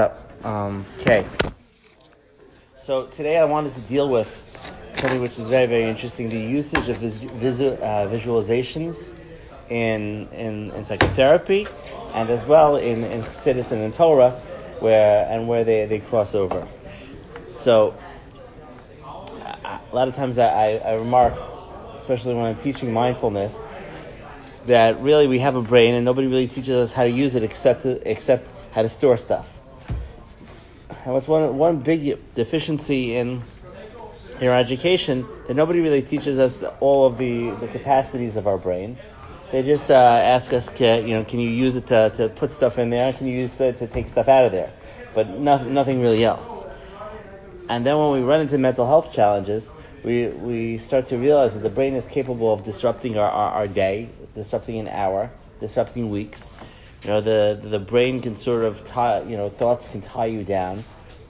Okay. So today I wanted to deal with something which is very, very interesting: the usage of visualizations in psychotherapy, and as well in Chassidus and in Torah, where they cross over. So a lot of times I remark, especially when I'm teaching mindfulness, that really we have a brain and nobody really teaches us how to use it except how to store stuff. And what's one big deficiency in our education, that nobody really teaches us all of the capacities of our brain. They just ask us, can you use it to put stuff in there? Can you use it to take stuff out of there? But nothing really else. And then when we run into mental health challenges, we start to realize that the brain is capable of disrupting our day, disrupting an hour, disrupting weeks. The brain can sort of thoughts can tie you down.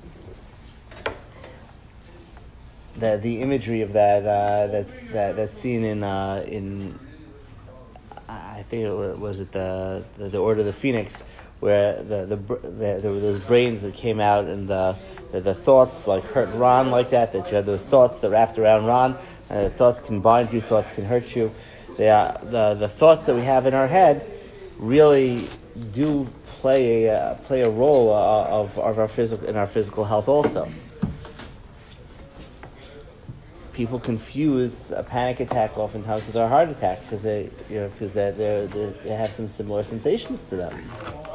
The imagery of that's seen in I think it was the Order of the Phoenix, where there were those brains that came out, and the thoughts like hurt Ron like that you had those thoughts that wrapped around Ron, and the thoughts can bind you, thoughts can hurt you. The thoughts that we have in our head really do play a role of our physical health also. People confuse a panic attack oftentimes with a heart attack because they have some similar sensations to them.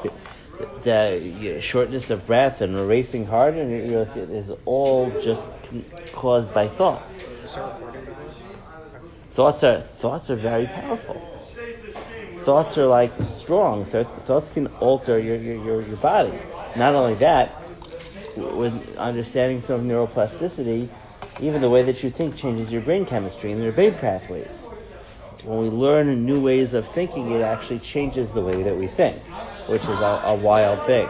The shortness of breath and a racing heart, and it is all just caused by thoughts. Thoughts are very powerful. Thoughts are like strong. Thoughts can alter your body. Not only that, with understanding some of neuroplasticity, even the way that you think changes your brain chemistry and your brain pathways. When we learn new ways of thinking, it actually changes the way that we think, which is a wild thing.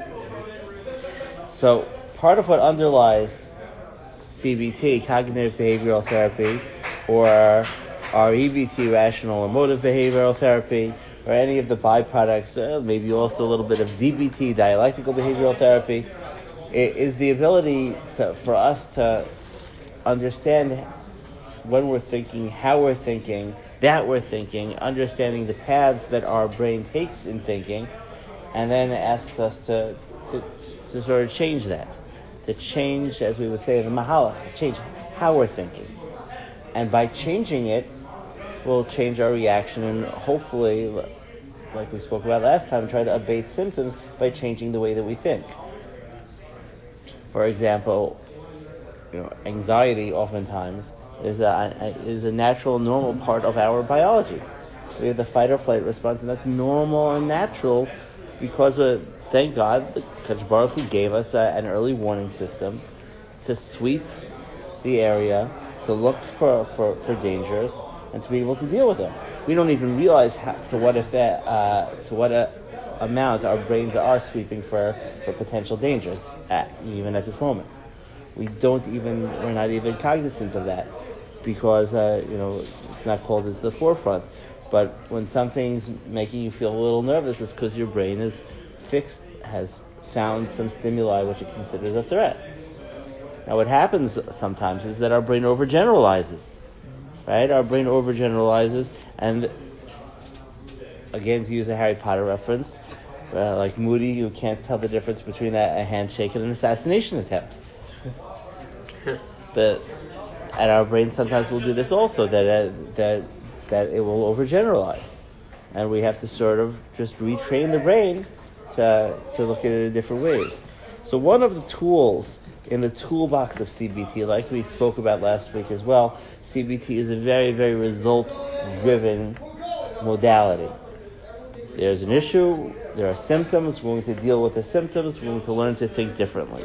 So part of what underlies CBT, cognitive behavioral therapy, or REBT, rational emotive behavioral therapy, or any of the byproducts, maybe also a little bit of DBT, dialectical behavioral therapy, is the ability for us to understand when we're thinking, how we're thinking, that we're thinking, understanding the paths that our brain takes in thinking, and then asks us to sort of change that. To change, as we would say in the Mahalach, change how we're thinking. And by changing it, we'll change our reaction and hopefully, like we spoke about last time, try to abate symptoms by changing the way that we think. For example, anxiety oftentimes is a natural, normal part of our biology. We have the fight or flight response, and that's normal and natural because thank God, the Kadosh Baruch Hu gave us an early warning system to sweep the area, to look for dangers, and to be able to deal with them. We don't even realize to what amount our brains are sweeping for potential dangers even at this moment. We're not even cognizant of that because, it's not called at the forefront. But when something's making you feel a little nervous, it's because your brain is has found some stimuli which it considers a threat. Now what happens sometimes is that our brain overgeneralizes, right? Our brain overgeneralizes, and again, to use a Harry Potter reference, like Moody, you can't tell the difference between a handshake and an assassination attempt. And our brain sometimes will do this also, that it will overgeneralize, and we have to sort of just retrain the brain to look at it in different ways. So one of the tools in the toolbox of CBT, like we spoke about last week as well, CBT is a very, very results-driven modality. There's an issue, there are symptoms, we're going to deal with the symptoms, we're going to learn to think differently.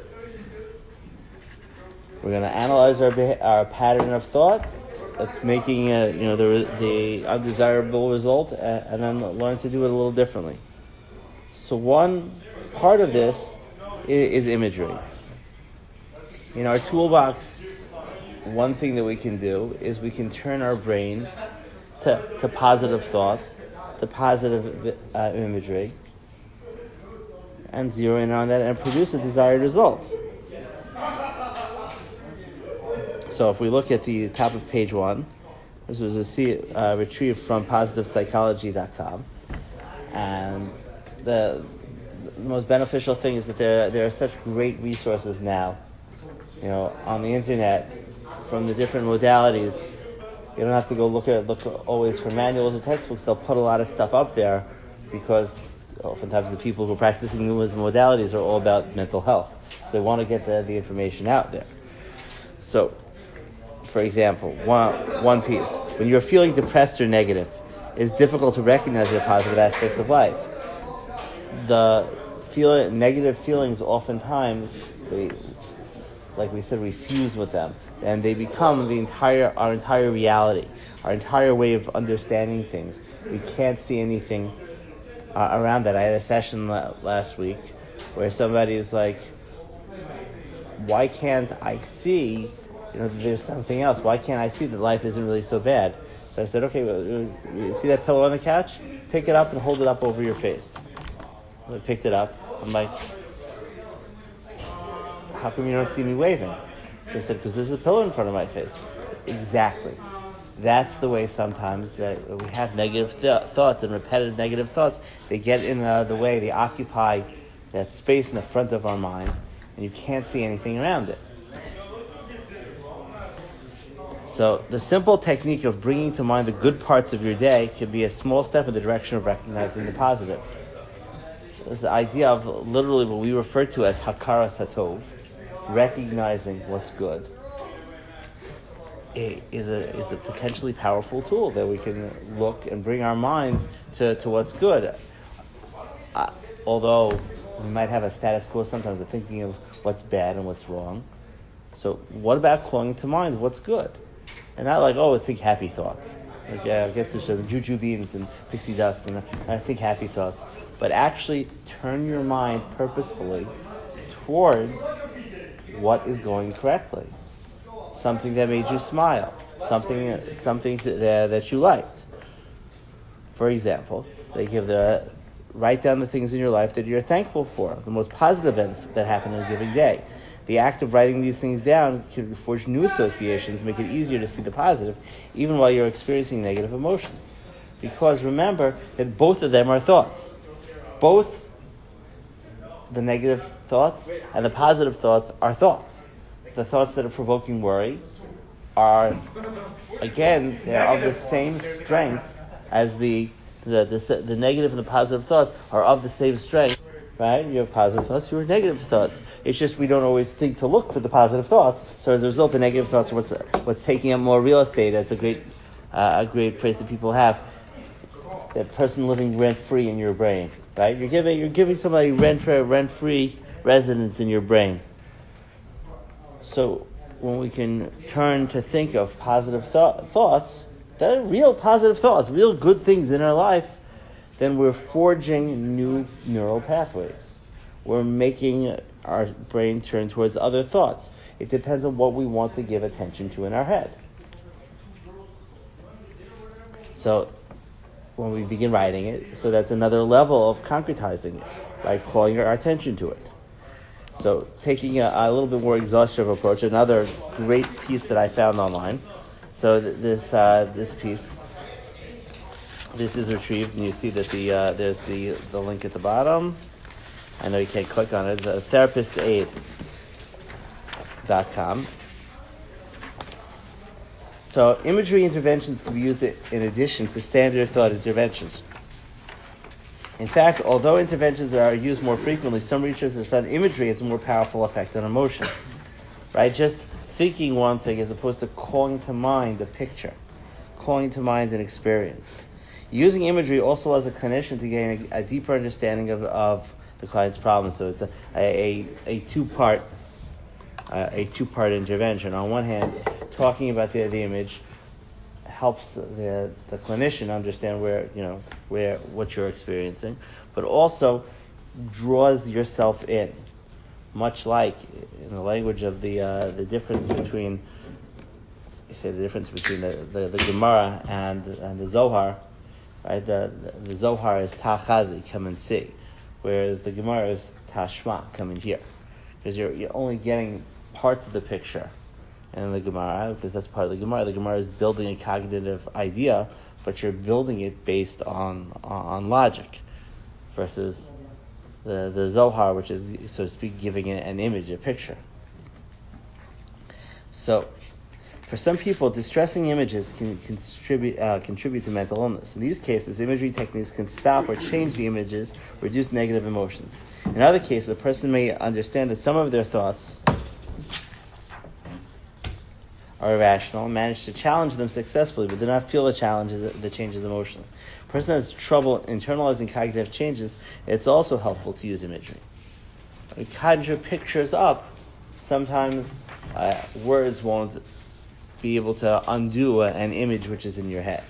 We're going to analyze our pattern of thought that's making the undesirable result, and then learn to do it a little differently. So one part of this is imagery. In our toolbox, one thing that we can do is we can turn our brain to positive thoughts, to positive imagery, and zero in on that and produce a desired result. So if we look at the top of page 1, this was retrieved from positivepsychology.com, and the most beneficial thing is that there are such great resources now, on the internet, from the different modalities. You don't have to go look always for manuals or textbooks. They'll put a lot of stuff up there because oftentimes the people who are practicing those modalities are all about mental health. So they want to get the information out there. So, for example, one piece. When you're feeling depressed or negative, it's difficult to recognize the positive aspects of life. The negative feelings oftentimes, like we said, we fuse with them, and they become our entire reality, our entire way of understanding things. We can't see anything around that. I had a session last week where somebody was like, why can't I see, there's something else? Why can't I see that life isn't really so bad? So I said, okay, well, you see that pillow on the couch? Pick it up and hold it up over your face. I picked it up. I'm like, how come you don't see me waving? They said, because there's a pillow in front of my face. I said, exactly. That's the way sometimes that we have negative thoughts and repetitive negative thoughts. They get in the way. They occupy that space in the front of our mind, and you can't see anything around it. So the simple technique of bringing to mind the good parts of your day can be a small step in the direction of recognizing the positive. So this idea of literally what we refer to as hakaras hatov, recognizing what's good, is a potentially powerful tool that we can look and bring our minds to what's good. Although we might have a status quo sometimes of thinking of what's bad and what's wrong. So what about calling to mind what's good? And not like, think happy thoughts. I'll get some juju beans and pixie dust and I think happy thoughts. But actually turn your mind purposefully towards what is going correctly. Something that made you smile. Something that you liked. For example, write down the things in your life that you're thankful for, the most positive events that happen in a given day. The act of writing these things down can forge new associations, make it easier to see the positive, even while you're experiencing negative emotions. Because remember that both of them are thoughts. Both the negative thoughts and the positive thoughts are thoughts. The thoughts that are provoking worry are, again, they're of the same strength as the negative and the positive thoughts are of the same strength. Right? You have positive thoughts, you have negative thoughts. It's just we don't always think to look for the positive thoughts. So as a result, the negative thoughts are what's taking up more real estate. That's a great phrase that people have. That person living rent-free in your brain. Right? You're giving somebody rent-free residence in your brain. So when we can turn to think of positive thoughts, that are real positive thoughts, real good things in our life, then we're forging new neural pathways. We're making our brain turn towards other thoughts. It depends on what we want to give attention to in our head. So when we begin writing it, so that's another level of concretizing it, by calling our attention to it. So taking a little bit more exhaustive approach, another great piece that I found online. So this piece, this is retrieved, and you see that there's the link at the bottom. I know you can't click on it. It's therapistaid.com. So imagery interventions can be used in addition to standard thought interventions. In fact, although interventions are used more frequently, some researchers have found imagery has a more powerful effect on emotion. Right? Just thinking one thing as opposed to calling to mind a picture, calling to mind an experience. Using imagery also allows a clinician to gain a deeper understanding of the client's problem. So it's a two-part intervention. On one hand, talking about the image helps the clinician understand what you're experiencing, but also draws yourself in. Much like in the language of the difference between the Gemara and the Zohar, right? The Zohar is tachazi, come and see, whereas the Gemara is tashma, come in here, because you're only getting parts of the picture. And the Gemara, because that's part of the Gemara is building a cognitive idea, but you're building it based on logic, versus the Zohar, which is, so to speak, giving it an image, a picture. So, for some people, distressing images can contribute to mental illness. In these cases, imagery techniques can stop or change the images, reduce negative emotions. In other cases, a person may understand that some of their thoughts are irrational and manage to challenge them successfully, but do not feel the changes emotionally. A person has trouble internalizing cognitive changes. It's also helpful to use imagery. When you conjure pictures up, sometimes words won't be able to undo an image which is in your head.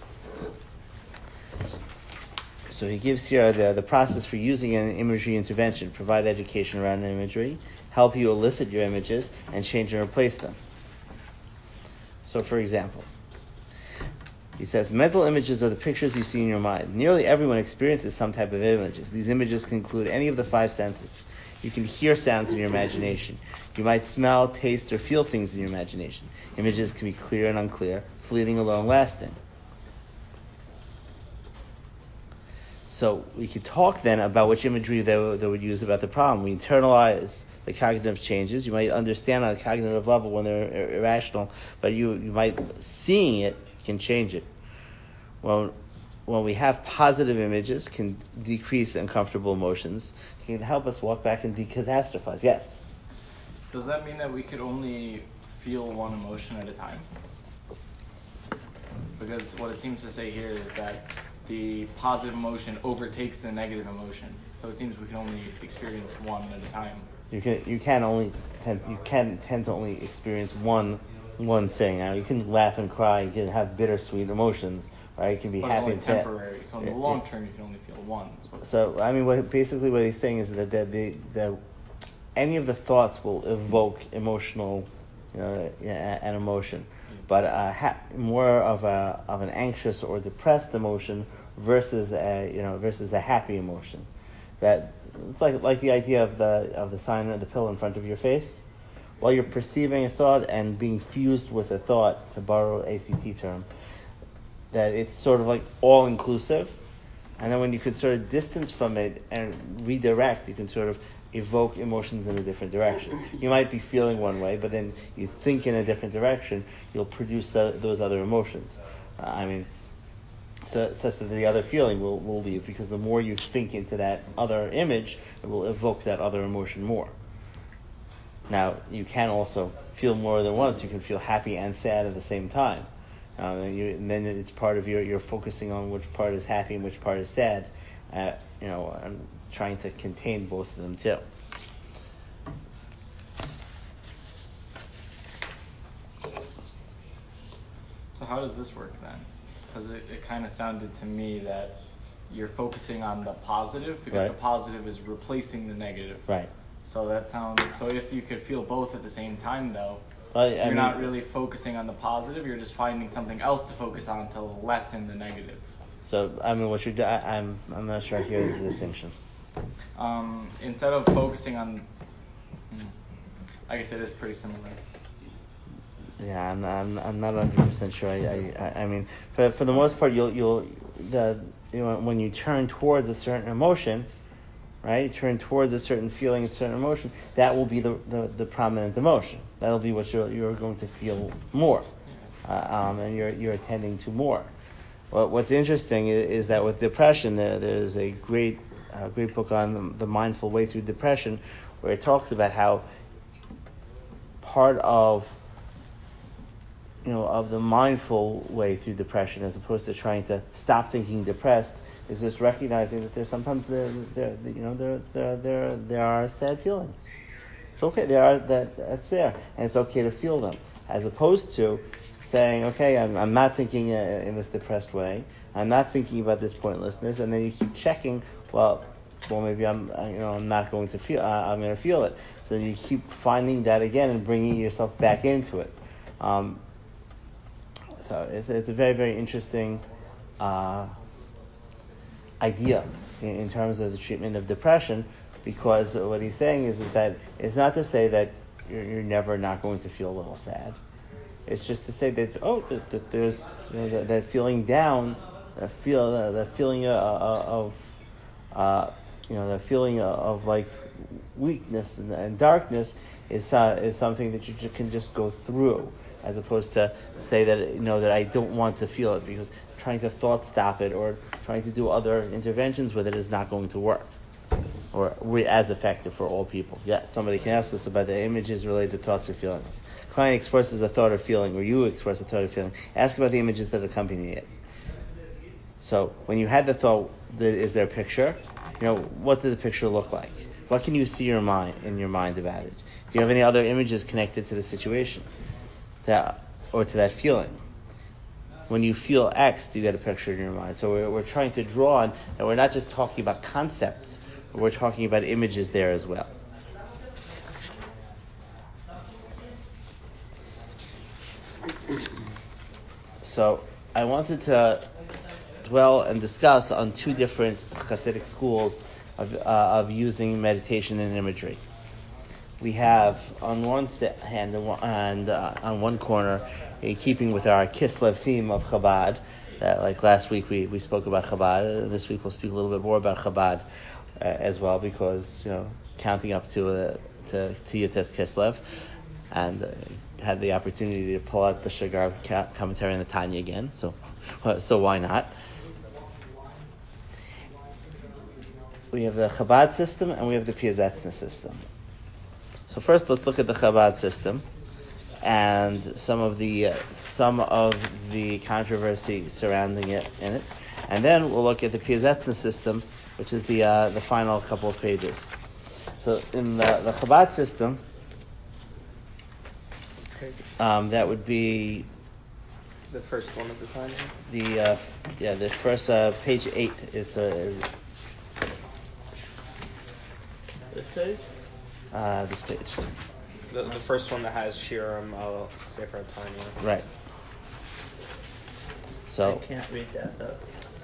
So he gives here the process for using an imagery intervention: provide education around imagery, help you elicit your images, and change and replace them. So, for example, he says, mental images are the pictures you see in your mind. Nearly everyone experiences some type of images. These images can include any of the five senses. You can hear sounds in your imagination. You might smell, taste, or feel things in your imagination. Images can be clear and unclear, fleeting or long-lasting. So we could talk then about which imagery they would use about the problem. We internalize the cognitive changes. You might understand on a cognitive level when they're irrational, but you might, seeing it can change it. When we have positive images, can decrease uncomfortable emotions, can help us walk back and decatastrophize. Yes? Does that mean that we could only feel one emotion at a time? Because what it seems to say here is that the positive emotion overtakes the negative emotion. So it seems we can only experience one at a time. You can tend to only experience one thing. Now, you can laugh and cry, you can have bittersweet emotions, right? You can be happy and sad. But it's only temporary. So in the long term, you can only feel one. So I mean, what he's saying is that any of the thoughts will evoke emotional, an emotion, but more of an anxious or depressed emotion versus a happy emotion. That it's like the idea of the sign or the pill in front of your face. While you're perceiving a thought and being fused with a thought, to borrow ACT term, that it's sort of like all inclusive, and then when you can sort of distance from it and redirect, you can sort of evoke emotions in a different direction. You might be feeling one way, but then you think in a different direction, you'll produce those other emotions. So such that the other feeling will leave, because the more you think into that other image, it will evoke that other emotion more. Now, you can also feel more than once. You can feel happy and sad at the same time. And then it's part of you're focusing on which part is happy and which part is sad, and trying to contain both of them too. So how does this work then? Because it kind of sounded to me that you're focusing on the positive, because right. The positive is replacing the negative. Right. So if you could feel both at the same time, though, you're not really focusing on the positive. You're just finding something else to focus on to lessen the negative. So what you're I'm not sure I hear the distinction. Instead of focusing on, I guess it is pretty similar. Yeah, I'm not 100% sure. I mean, for the most part, when you turn towards a certain emotion, right? You turn towards a certain feeling, a certain emotion. That will be the prominent emotion. That'll be what you're going to feel more, and you're attending to more. Well, what's interesting is that with depression, there's a great book on the mindful way through depression, where it talks about how part of the mindful way through depression, as opposed to trying to stop thinking depressed, is just recognizing that there's sometimes there are sad feelings. It's okay, that's there, and it's okay to feel them, as opposed to saying, okay, I'm not thinking in this depressed way. I'm not thinking about this pointlessness, and then you keep checking. Well, maybe I'm not going to feel. I'm going to feel it. So you keep finding that again and bringing yourself back into it. So it's a very, very interesting idea in terms of the treatment of depression, because what he's saying is that it's not to say that you're never not going to feel a little sad. It's just to say that that there's that feeling down, that feeling of the feeling of like weakness and darkness is something that you can just go through, as opposed to say that that I don't want to feel it, because trying to thought stop it or trying to do other interventions with it is not going to work or as effective for all people. Yes, somebody can ask us about the images related to thoughts or feelings. Client expresses a thought or feeling, or you express a thought or feeling. Ask about the images that accompany it. So when you had the thought, is there a picture? What did the picture look like? What can you see in your mind about it? Do you have any other images connected to the situation, or to that feeling? When you feel X, do you get a picture in your mind? So we're trying to draw on, and we're not just talking about concepts, but we're talking about images there as well. So I wanted to dwell and discuss on two different Hasidic schools of using meditation and imagery. We have on one hand and on one corner, keeping with our Kislev theme of Chabad, that like last week we spoke about Chabad, and this week we'll speak a little bit more about Chabad as well, because counting up to Yates Kislev, and had the opportunity to pull out the Shagar commentary on the Tanya again, so why not? We have the Chabad system and we have the Piazetzna system. So first, let's look at the Chabad system and some of the controversy surrounding it, and then we'll look at the Piazetzna system, which is the final couple of pages. So in the Chabad system, that would be the first one of the time. The first page 8. It's this page. This page. The first one that has Shiram al Sefer Tanya. Right. So I can't read that though.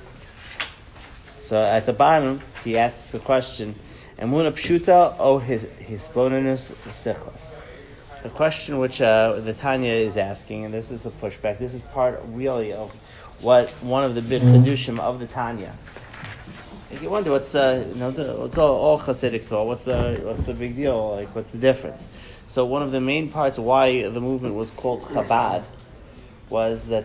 So at the bottom, he asks a question: Emuna pshuta o hisbonenus sichlas? The question which the Tanya is asking, and this is a pushback. This is part really of one of the big chedushim of the Tanya. You wonder what's all Hasidic thought. What's the big deal? Like, what's the difference? So one of the main parts why the movement was called Chabad was that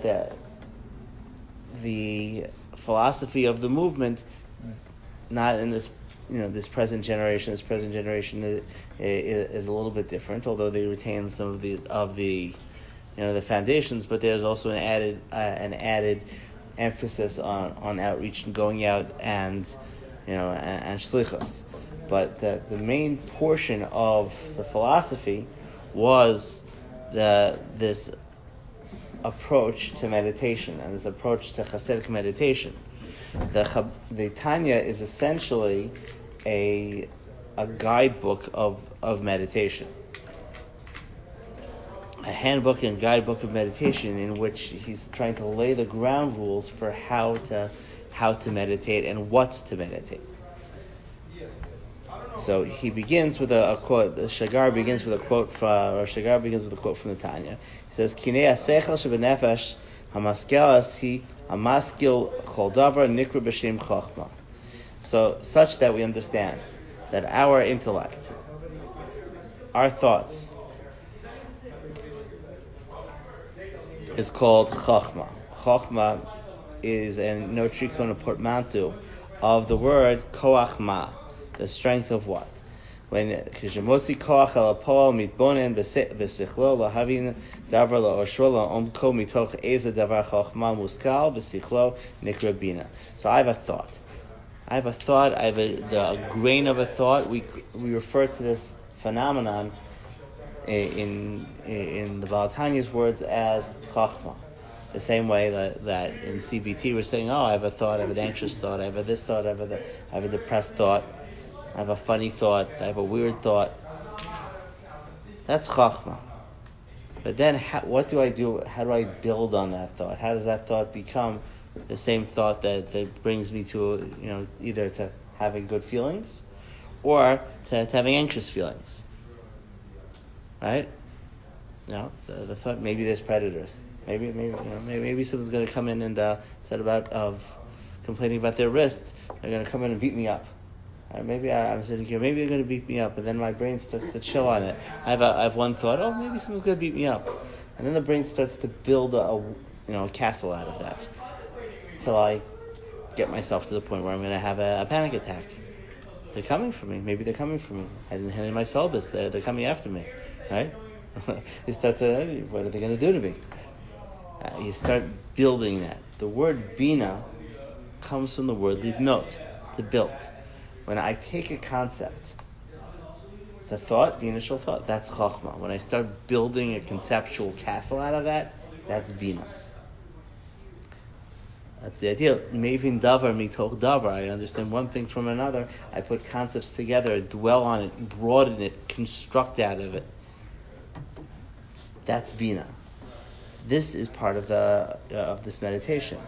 the philosophy of the movement, not in this present generation. This present generation is a little bit different, although they retain some of the the foundations. But there's also an added emphasis on outreach and going out and shlichus. But the main portion of the philosophy was this approach to meditation and this approach to Hasidic meditation. The Tanya is essentially a guidebook of meditation, a handbook and guidebook of meditation, in which he's trying to lay the ground rules for how to meditate and what to meditate. So he begins with a quote. The Shagar begins with a quote from the Tanya. He says, "Kinei asechel shebenefesh hamaskelas hi hamaskil kol davar nikra b'shem chochma." So such that we understand that our intellect, our thoughts, is called chochma. Chochma is a notricon, a portmanteau of the word koach ma, the strength of what? When kishemosi koach al poal mitbonen besichlo lahavin davar laoshro laomko mitoch eza davar chochma muskal besichlo nikra bina. So I have a thought. I have the grain of a thought. We refer to this phenomenon in the Baal Tanya's words as chachma. The same way that in CBT we're saying, I have a thought, I have an anxious thought, I have this thought, I have a depressed thought, I have a funny thought, I have a weird thought. That's chachma. But then what do I do? How do I build on that thought? How does that thought become the same thought that brings me to, either to having good feelings or to having anxious feelings. Right? The thought, maybe there's predators. Maybe someone's going to come in and instead of complaining about their wrist, they're going to come in and beat me up. Maybe I'm sitting here. Maybe they're going to beat me up, and then my brain starts to chill on it. I have one thought. Oh, maybe someone's going to beat me up, and then the brain starts to build a castle out of that, till I get myself to the point where I'm going to have a panic attack. They're coming for me. Maybe they're coming for me. I didn't hand in my syllabus. They're coming after me, right? You start to, what are they going to do to me? You start building that. The word bina comes from the word livnot, to build. When I take a concept, the initial thought, that's chachma. When I start building a conceptual castle out of that, that's bina. That's the idea. Mevin davar mitoch davar. I understand one thing from another. I put concepts together, dwell on it, broaden it, construct out of it. That's bina. This is part of this meditation.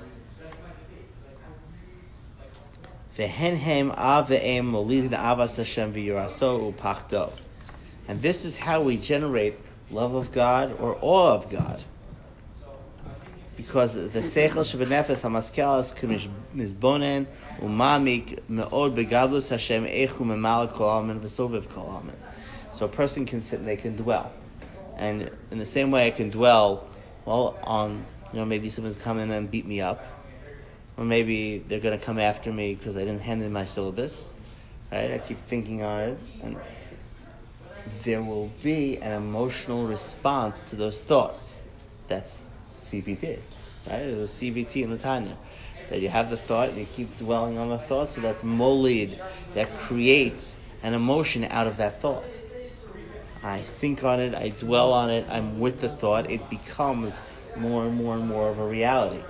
And this is how we generate love of God or awe of God. Because the seichel shebenefes hamaskelas k'mizbonen umamik me'od begadlus Hashem eichu memalek kol almin v'soviv kol almin. So a person can sit and they can dwell. And in the same way I can dwell, on, maybe someone's coming and beat me up. Or maybe they're going to come after me because I didn't hand in my syllabus. Right? I keep thinking on it. And there will be an emotional response to those thoughts. That's CBT. Right? There's a CBT in the Tanya. That you have the thought and you keep dwelling on the thought. So that's molid. That creates an emotion out of that thought. I think on it. I dwell on it. I'm with the thought. It becomes more and more and more of a reality.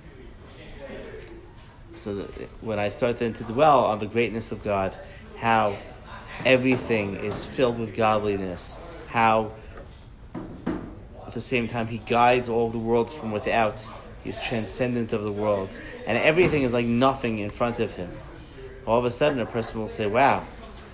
So that when I start then to dwell on the greatness of God, how everything is filled with godliness, how at the same time He guides all the worlds from without, He's transcendent of the worlds, and everything is like nothing in front of Him. All of a sudden a person will say, wow.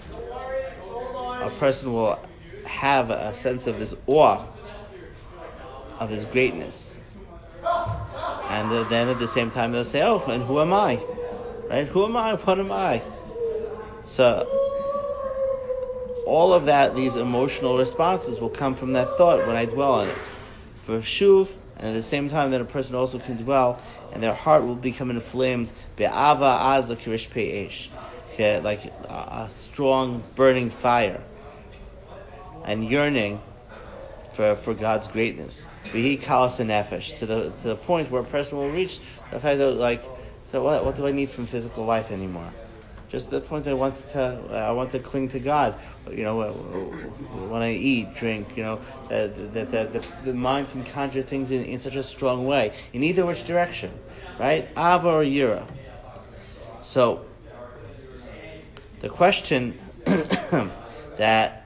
A person will have a sense of this awe of His greatness. And then at the same time they'll say, oh, and who am I? Right? Who am I? What am I? So all of that, these emotional responses will come from that thought when I dwell on it. For shuv, and at the same time that a person also can dwell, and their heart will become inflamed, be'ava azla kirish pe'esh, like a strong burning fire, and yearning for God's greatness. V'hi kalas nefesh, to the point where a person will reach the fact that, so what do I need from physical life anymore? Just the point that I want to cling to God. When I eat, drink, the mind can conjure things in such a strong way, in either which direction, right? Ava or Yira. So the question that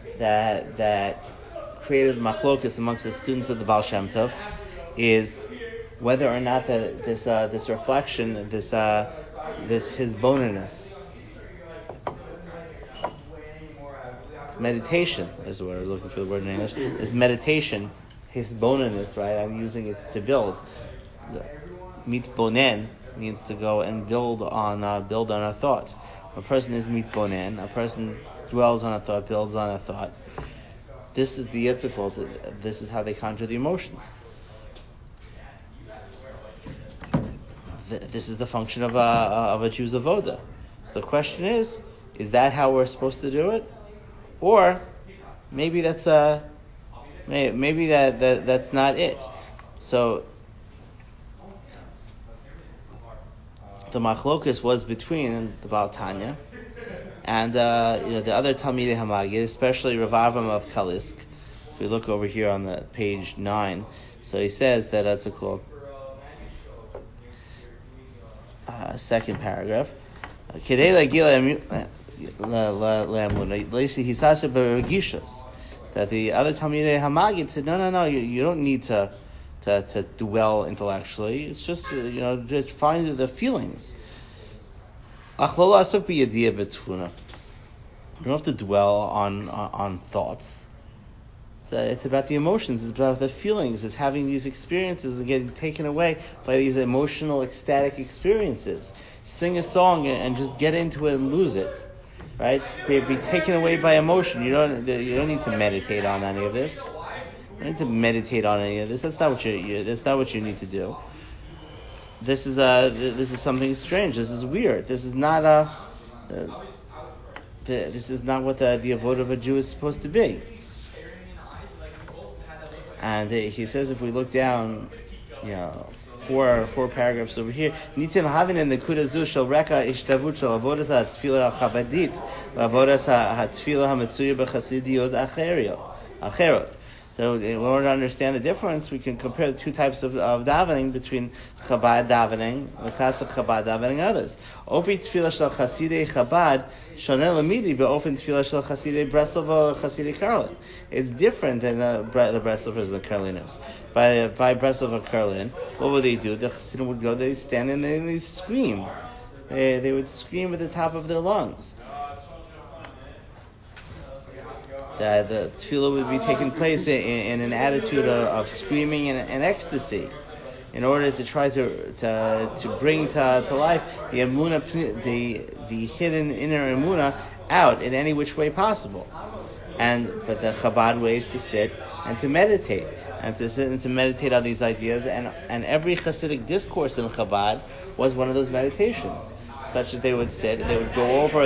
created machlokas amongst the students of the Baal Shem Tov is whether or not this reflection, this hisbonenus, this meditation, is the word I'm looking for the word in English, this meditation, hisbonenus, right? I'm using it to build. Mitbonen means to go and build on a thought. A person is mitbonen, a person dwells on a thought, builds on a thought. This is the yitzchak. This is how they conjure the emotions. This is the function of a Jew's avoda. So the question is that how we're supposed to do it, or maybe that's maybe that's not it. So the machlokus was between the Baal Tanya and the other Talmidei Hamagid, especially Rav Avram of Kalisk. If we look over here on the page 9, so he says that that's called second paragraph. That the other Talmidei Hamagid said, no, you don't need to to dwell intellectually. It's just just find the feelings. You don't have to dwell on thoughts. So it's about the emotions. It's about the feelings. It's having these experiences and getting taken away by these emotional, ecstatic experiences. Sing a song and just get into it and lose it, right? Be taken away by emotion. You don't need to meditate on any of this. You don't need to meditate on any of this. That's not what that's not what you need to do. This is something strange. This is weird. This is not this is not what the avodah of a Jew is supposed to be. And he says, if we look down, four paragraphs over here, Nitin havin in the kudazu shel reka ishtavut shel avodas hatfilah chabadit, avodas hatfilah hametzuya b'chasidiyot acherot. So in order to understand the difference, we can compare the two types of davening between Chabad davening, Chassid Chabad davening, and others. Ofi tefillah shel Chasidei Chabad shoneh lamidi be'ofen tefillah shel Chasidei Breslov or Chasidei Karlin. It's different than the Breslovers and the Karliners. By Breslov or Karlin, what would they do? The Chassidim would go, they'd stand and they'd scream. They would scream at the top of their lungs. That the tefillah would be taking place in an attitude of screaming and ecstasy, in order to try to bring to life the emunah, the hidden inner emunah out in any which way possible. But the Chabad way is to sit and to meditate, and to sit and to meditate on these ideas, and every Hasidic discourse in Chabad was one of those meditations, such that they would sit and they would go over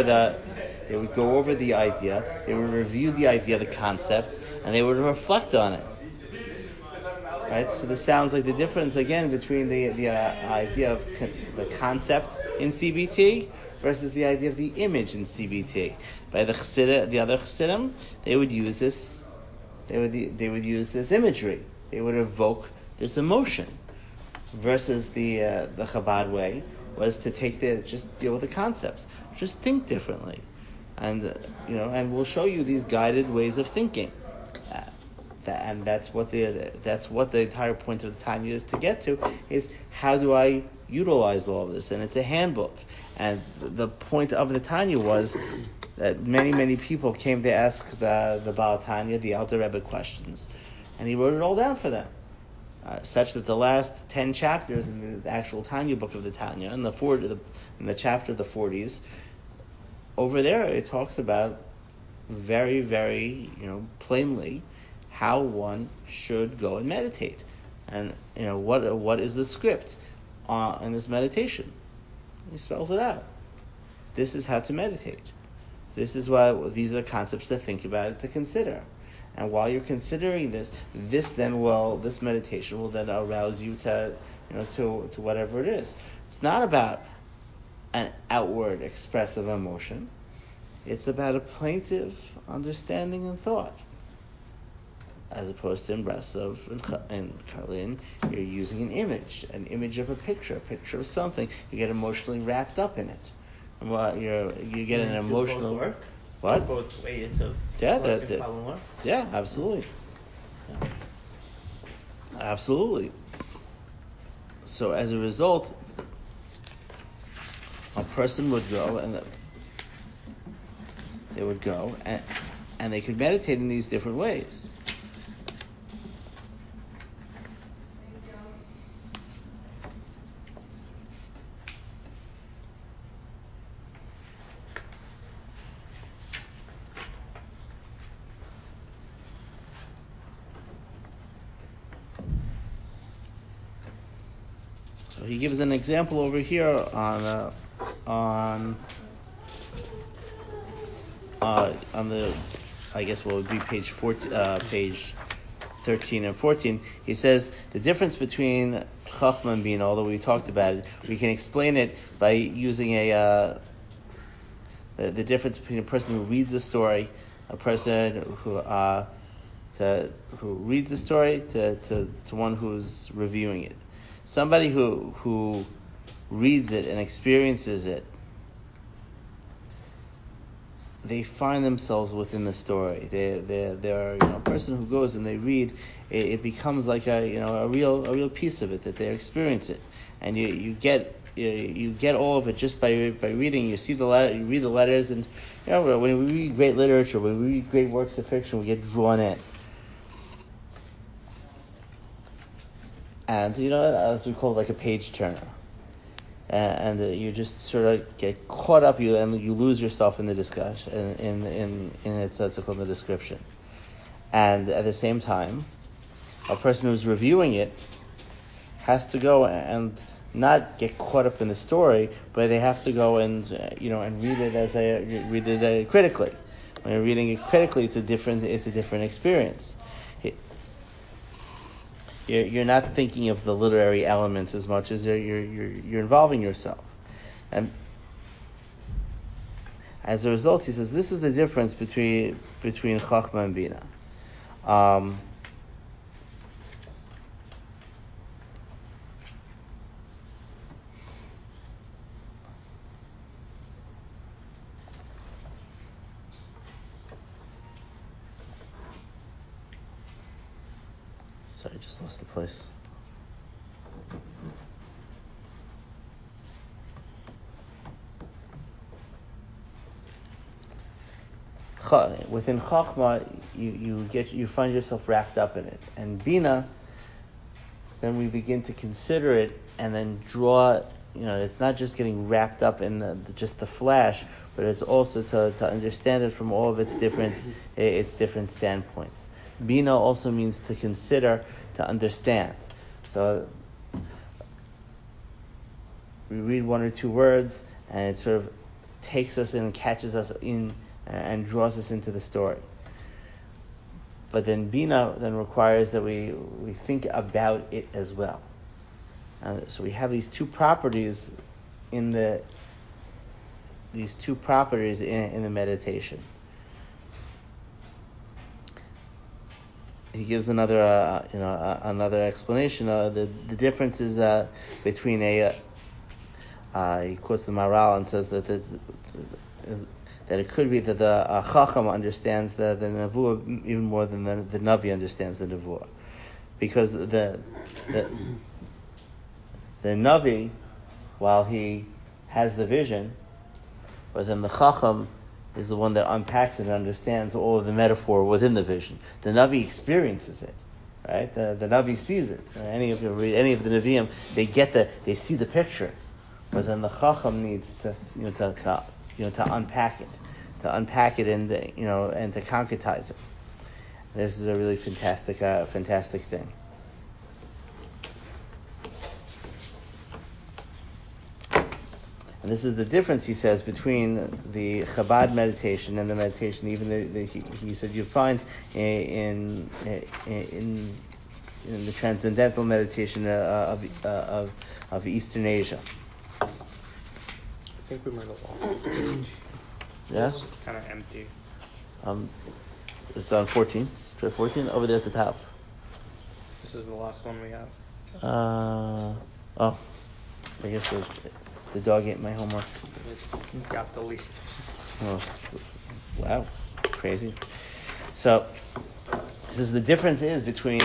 the idea, they would review the idea, the concept, and they would reflect on it. Right? So this sounds like the difference again between the idea of the concept in CBT versus the idea of the image in CBT. By the other Chassidim, they would use this. They would use this imagery. They would evoke this emotion. Versus the Chabad way was to just deal with the concepts, just think differently. And we'll show you these guided ways of thinking, and that's what the entire point of the Tanya is to get to, is how do I utilize all of this? And it's a handbook. And the point of the Tanya was that many people came to ask the Baal Tanya, the Alter Rebbe, questions, and he wrote it all down for them, such that the last 10 chapters in the actual Tanya book of the Tanya, in the chapter of the 40s. Over there, it talks about very, very, plainly how one should go and meditate, and what is the script in this meditation. He spells it out. This is how to meditate. This is why these are concepts to think about, to consider, and while you're considering this meditation will then arouse you to whatever it is. It's not about an outward expressive emotion. It's about a plaintive understanding and thought. As opposed to in Breslov and Karlin, you're using an image of a picture of something. You get emotionally wrapped up in it. You get an emotional work. What? Both ways of work. Yeah, absolutely. Yeah. Absolutely. So as a result, a person would go and they would go and they could meditate in these different ways. So he gives an example over here on the, I guess what would be page 13 and 14. He says the difference between Chachma and Bina, although we talked about it, we can explain it by using the difference between a person who reads a story, a person who reads the story to one who's reviewing it. Somebody who reads it and experiences it they find themselves within the story. They're a person who goes and they read. It becomes like a real piece of it that they experience it, and you get all of it just by reading. You see you read the letters, and when we read great literature, when we read great works of fiction, we get drawn in. And as we call it, like a page turner. And you just sort of get caught up, and you lose yourself in the discussion, in its called the description. And at the same time, a person who's reviewing it has to go and not get caught up in the story, but they have to go and and read it critically. When you're reading it critically, it's a different experience. You're not thinking of the literary elements as much as you're involving yourself, and as a result, he says this is the difference between Chachma and Bina. Sorry, I just lost the place. Within Chachma, you find yourself wrapped up in it, and Bina, then we begin to consider it and then draw. It's not just getting wrapped up in just the flash, but it's also to understand it from all of its different standpoints. Bina also means to consider, to understand. So we read one or two words, and it sort of takes us in and catches us in and draws us into the story. But then Bina then requires that we think about it as well. So we have these two properties in the meditation. He gives another explanation. The difference is between he quotes the Maharal and says that it could be that the Chacham understands the Nevuah even more than the Navi understands the Nevuah, because the Navi, while he has the vision, but then the Chacham is the one that unpacks it and understands all of the metaphor within the vision. The Navi experiences it, right? The Navi sees it. Any of the Nevi'im, they see the picture, but then the Chacham needs to unpack it and to concretize it. This is a really fantastic thing. And this is the difference, he says, between the Chabad meditation and the meditation. Even he said you find in the transcendental meditation of Eastern Asia. I think we might have lost this page. Yeah? It's just kind of empty. It's on 14. Try 14 over there at the top. This is the last one we have. I guess the dog ate my homework. It's got the lead. Oh, wow, crazy. So, this is the difference is between,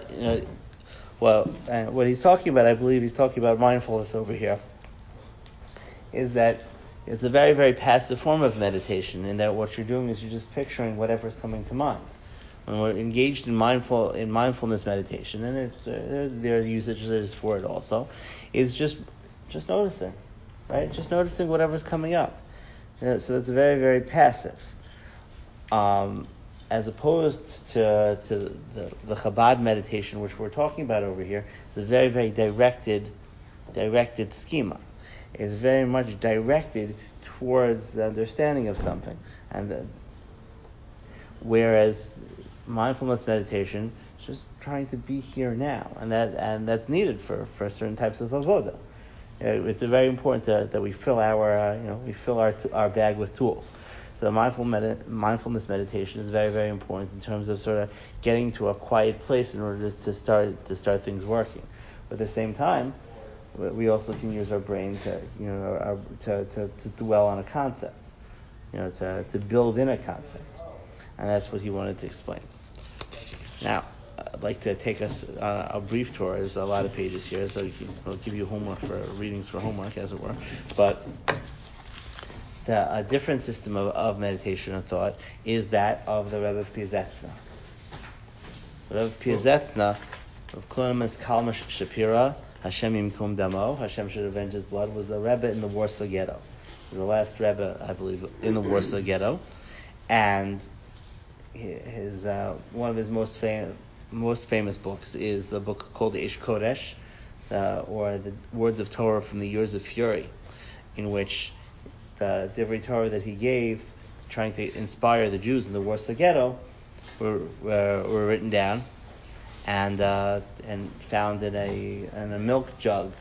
what he's talking about, I believe he's talking about mindfulness over here, is that it's a very, very passive form of meditation, in that what you're doing is you're just picturing whatever's coming to mind. When we're engaged in mindfulness meditation, and there are usages for it also, is just noticing, right? Just noticing whatever's coming up. So it's very, very passive. As opposed to the Chabad meditation, which we're talking about over here, is a very, very directed schema. It's very much directed towards the understanding of something, whereas mindfulness meditation is just trying to be here now, and that's needed for certain types of avoda. It's very important that we fill our bag with tools. So mindfulness meditation is very, very important in terms of sort of getting to a quiet place in order to start things working. But at the same time, we also can use our brain to dwell on a concept. to build in a concept, and that's what he wanted to explain. Now, I'd like to take us on a brief tour. There's a lot of pages here, so I'll give you homework for readings for homework, as it were. But a different system of meditation and thought is that of the Rebbe of Piazetzna. The Rebbe of Piazetzna, of Klonemis Kalmash Shapira, Hashem Yimkum Damo, Hashem should avenge his blood, was the Rebbe in the Warsaw Ghetto. The last Rebbe, I believe, in the Warsaw Ghetto, and his one of his most famous books is the book called the Ish Kodesh, or the Words of Torah from the Years of Fury, in which the Divrei Torah that he gave, trying to inspire the Jews in the Warsaw Ghetto, were written down and found in a milk jug,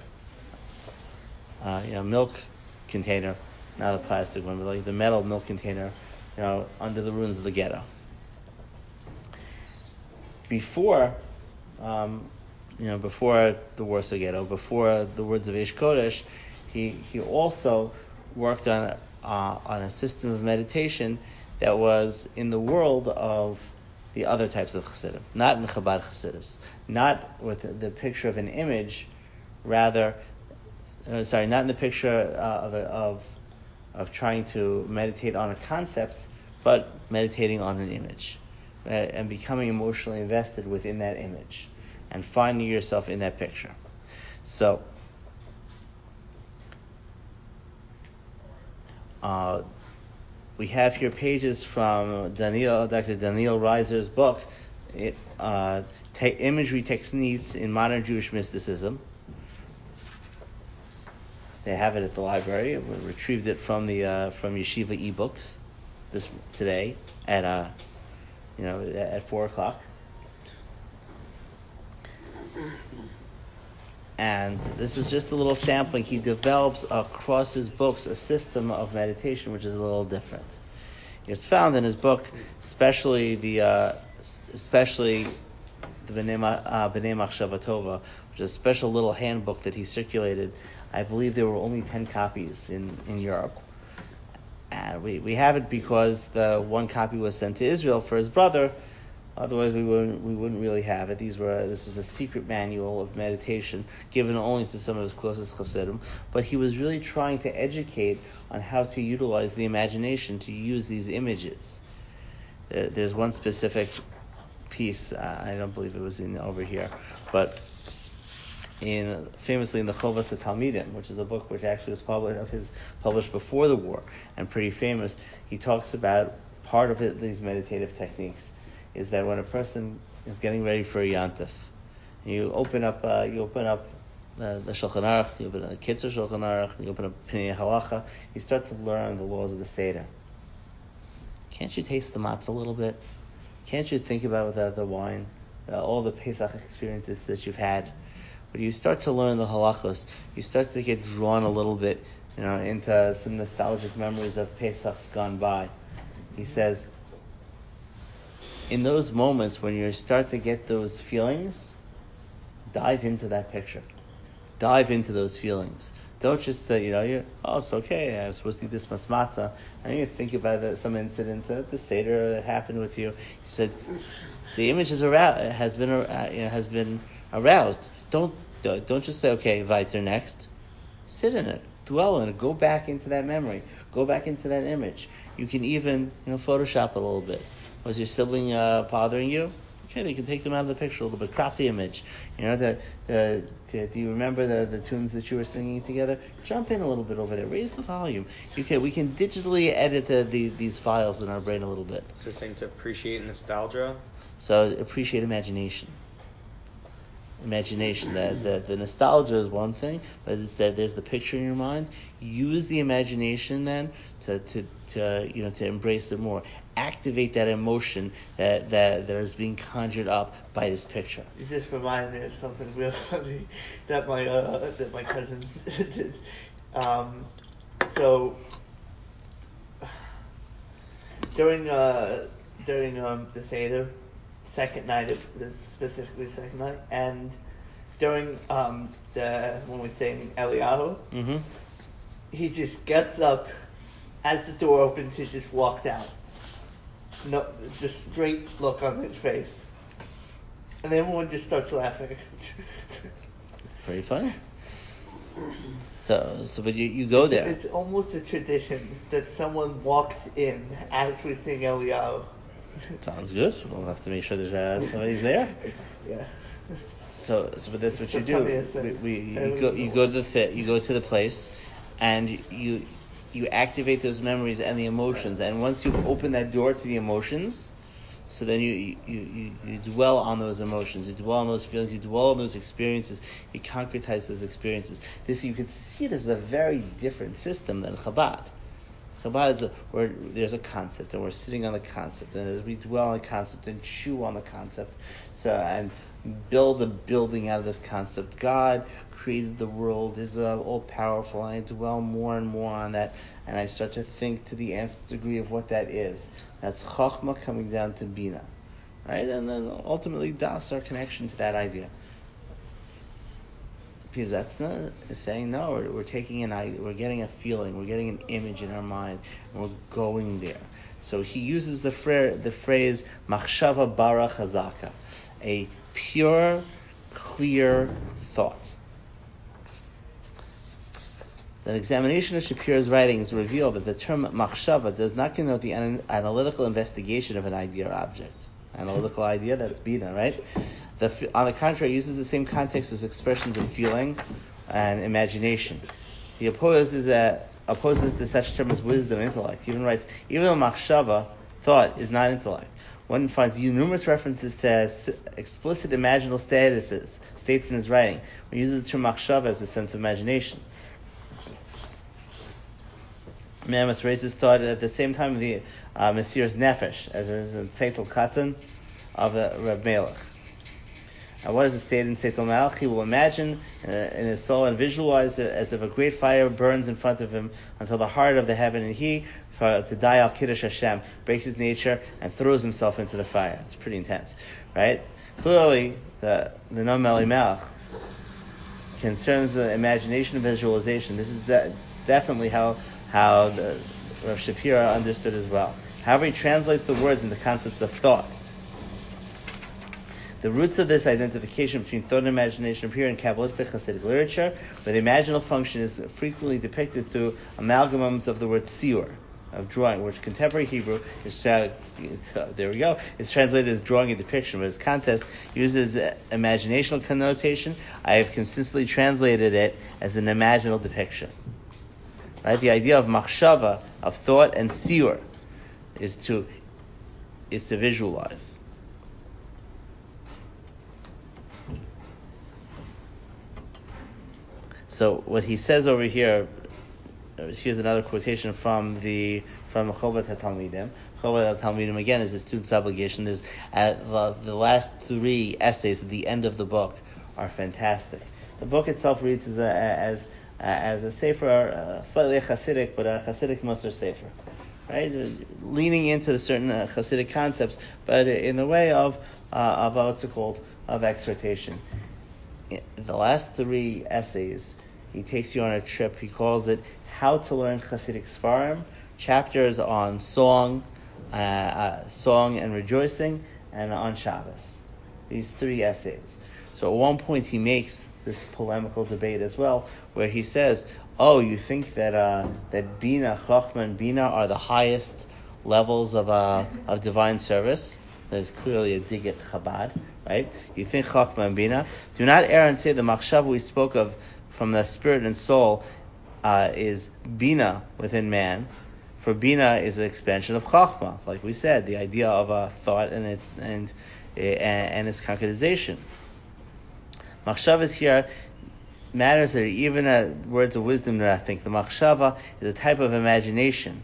milk container, not a plastic one, but like the metal milk container, under the ruins of the ghetto. Before the Warsaw Ghetto, before the words of Ish Kodesh, he also worked on a system of meditation that was in the world of the other types of Chassidim, not in Chabad Chassidus, not with the picture of an image, not in the picture of trying to meditate on a concept, but meditating on an image. And becoming emotionally invested within that image and finding yourself in that picture. So, we have here pages from Dr. Daniel Reiser's book, Imagery Techniques in Modern Jewish Mysticism. They have it at the library. We retrieved it from Yeshiva eBooks today at 4:00. And this is just a little sampling. He develops across his books a system of meditation which is a little different. It's found in his book, especially the B'nai Machshava Tova, which is a special little handbook that he circulated. I believe there were only 10 copies in Europe. And we have it because the one copy was sent to Israel for his brother. Otherwise, we wouldn't really have it. This was a secret manual of meditation given only to some of his closest Chassidim. But he was really trying to educate on how to utilize the imagination to use these images. There's one specific piece. I don't believe it was over here, but famously in the Chovas Talmidim, which is a book which actually was published before the war and pretty famous. He talks about part of these meditative techniques is that when a person is getting ready for a Yantif, you open up the Shulchan Aruch, you open a Kitzur Shulchan Aruch, you open up Pnei Halacha, you start to learn the laws of the Seder. Can't you taste the matzah a little bit? Can't you think about the wine, all the Pesach experiences that you've had? When you start to learn the halachos, you start to get drawn a little bit, into some nostalgic memories of Pesach's gone by. He says, in those moments when you start to get those feelings, dive into that picture. Dive into those feelings. Don't just say, it's okay, I was supposed to eat this much matzah. And you think about some incident, the Seder that happened with you. He said, the image has been aroused. Don't just say, okay, weiter next. Sit in it. Dwell in it. Go back into that memory. Go back into that image. You can even, Photoshop it a little bit. Was your sibling bothering you? Okay, you can take them out of the picture a little bit. Crop the image. Do you remember the tunes that you were singing together? Jump in a little bit over there. Raise the volume. We can digitally edit these files in our brain a little bit. So you're saying to appreciate nostalgia? So appreciate imagination. That the nostalgia is one thing, but it's that there's the picture in your mind. Use the imagination then to embrace it more. Activate that emotion that is being conjured up by this picture. You just reminded me of something real funny that my cousin did. So during the Seder, second night, it was specifically the second night, and during when we sang Eliyahu, Mm-hmm. he just gets up as the door opens, he just walks out. No, just straight look on his face. And everyone just starts laughing. Very funny. So but you go there. It's almost a tradition that someone walks in as we sing Eliyahu. Sounds good. We'll have to make sure that somebody's there. Yeah. So but that's what you do. You go to the place, and you activate those memories and the emotions. And once you've opened that door to the emotions, so then you dwell on those emotions, you dwell on those feelings, you dwell on those experiences, you concretize those experiences. You can see this is a very different system than Chabad. Chabad is where there's a concept, and we're sitting on the concept, and as we dwell on the concept and chew on the concept, and build a building out of this concept. God created the world, is all powerful, and I dwell more and more on that, and I start to think to the nth degree of what that is. That's Chokhmah coming down to Bina, right? And then ultimately Das, our connection to that idea. Piazetzna is saying no. We're taking we're getting a feeling, we're getting an image in our mind, and we're going there. So he uses the phrase Machshava bara chazaka, a pure, clear thought. An examination of Shapira's writings revealed that the term machshava does not connote the analytical investigation of an idea or object. Analytical idea, that's bina, right? On the contrary, it uses the same context as expressions of feeling and imagination. He opposes to such term as wisdom, intellect. He even writes, even though machshava, thought, is not intellect, one finds numerous references to explicit imaginal states in his writing. He uses the term machshava as a sense of imagination. Man must raise his thought at the same time of the Mesiras Nefesh, as it is in Seitel Katan of the Reb Melech. And what is it stated in Seitel Melech? He will imagine in his soul and visualize it as if a great fire burns in front of him until the heart of the heaven, and he, to die al Kiddush Hashem, breaks his nature and throws himself into the fire. It's pretty intense, right? Clearly, the Noam Elimelech concerns the imagination and visualization. This is definitely how the Rav Shapira understood as well. However, he translates the words into concepts of thought. The roots of this identification between thought and imagination appear in Kabbalistic Hasidic literature, where the imaginal function is frequently depicted through amalgamums of the word tziyur, of drawing, which contemporary Hebrew is translated as drawing a depiction, but its context uses imaginational connotation. I have consistently translated it as an imaginal depiction. Right? The idea of machshava, of thought, and tziyur is to visualize. So what he says over here, here's another quotation from Chovat HaTalmidim. Chovat HaTalmidim again is the student's obligation. There's the last 3 essays at the end of the book are fantastic. The book itself reads as a sefer, slightly Hasidic, but a Hasidic Musar sefer, right? Leaning into certain Hasidic concepts, but in the way of what's it called, of exhortation. In the last 3 essays, he takes you on a trip. He calls it "How to Learn Hasidic Sfarim," chapters on song and rejoicing, and on Shabbos. These 3 essays. So at one point he makes this polemical debate as well, where he says, "Oh, you think that Bina, Chochmah, and Bina are the highest levels of divine service?" There's clearly a dig at Chabad, right? You think Chochmah and Bina? Do not err and say the machshava we spoke of from the spirit and soul is Bina within man, for Bina is an expansion of Chochmah, like we said, the idea of a thought and its concretization. Machshavas here matters that even words of wisdom do not think. The machshava is a type of imagination.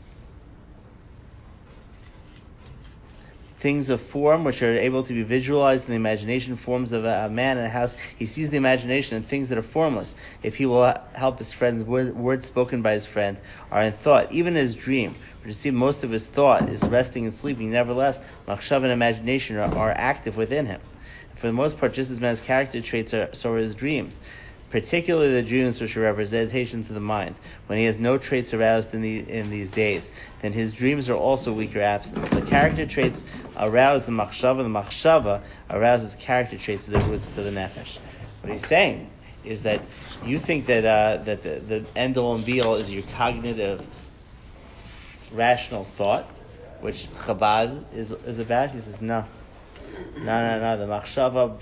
Things of form which are able to be visualized in the imagination, forms of a man in a house. He sees the imagination and things that are formless. If he will help his friend's words spoken by his friend are in thought, even his dream, which you see most of his thought is resting and sleeping. Nevertheless, machshava and imagination are active within him. For the most part, just as man's character traits so are his dreams. particularly the dreams which are representations of the mind. When he has no traits aroused in these days, then his dreams are also weaker absence. The character traits arouse the machshava arouses character traits of the roots to the nefesh. What he's saying is that you think that the end all and be all is your cognitive, rational thought, which Chabad is about. He says no. The machshava,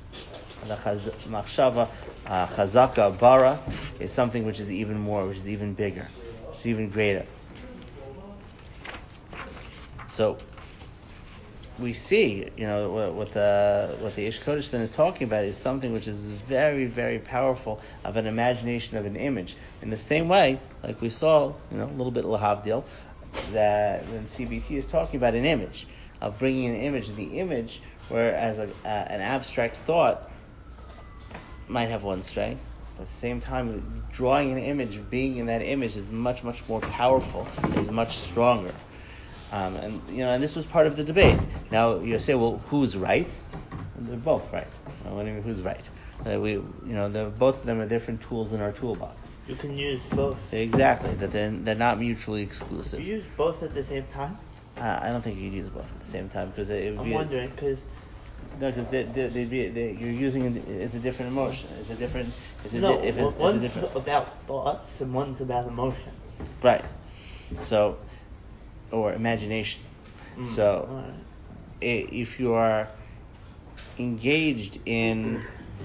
chazaka bara is something which is even more, which is even bigger, which is even greater. So we see, what the Ish Kodesh then is talking about is something which is very, very powerful of an imagination of an image. In the same way, like we saw, a little bit lahavdil, that when CBT is talking about an image, of bringing an image, the image, whereas an abstract thought might have one strength, but at the same time, drawing an image, being in that image is much, much more powerful, is much stronger. And this was part of the debate. Now you say, well, who's right? And they're both right. What do you mean, who's right? Both of them are different tools in our toolbox. You can use both. Exactly. That they're not mutually exclusive. You use both at the same time? I don't think you could use both at the same time because I'm wondering because. No, because you're using it's a different emotion. It's a different. One's it's a different, about thoughts and one's about emotion. Right. So, or imagination. So, right. If you are engaged in,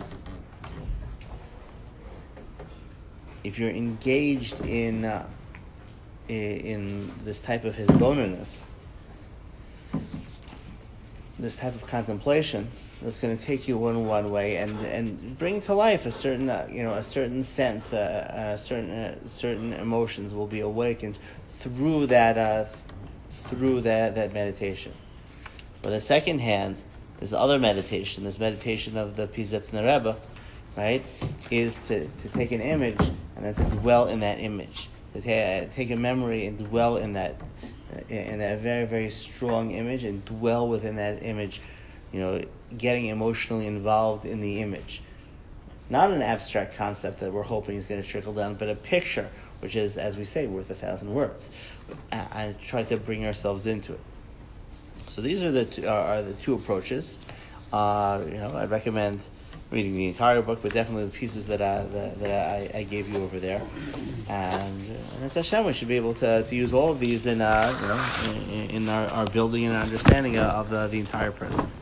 in this type of hisbonenus, this type of contemplation, that's going to take you one way and bring to life a certain a certain sense, certain emotions will be awakened through that meditation. On the second hand, this other meditation, this meditation of the Pizetzner Rebbe, right, is to take an image and then to dwell in that image, to take a memory and dwell in that very, very strong image and dwell within that image, getting emotionally involved in the image. Not an abstract concept that we're hoping is going to trickle down, but a picture, which is, as we say, worth 1,000 words. And try to bring ourselves into it. So these are the two approaches. I'd recommend reading the entire book, but definitely the pieces that I gave you over there. And it's Hashem, we should be able to use all of these in our building and understanding of the entire person.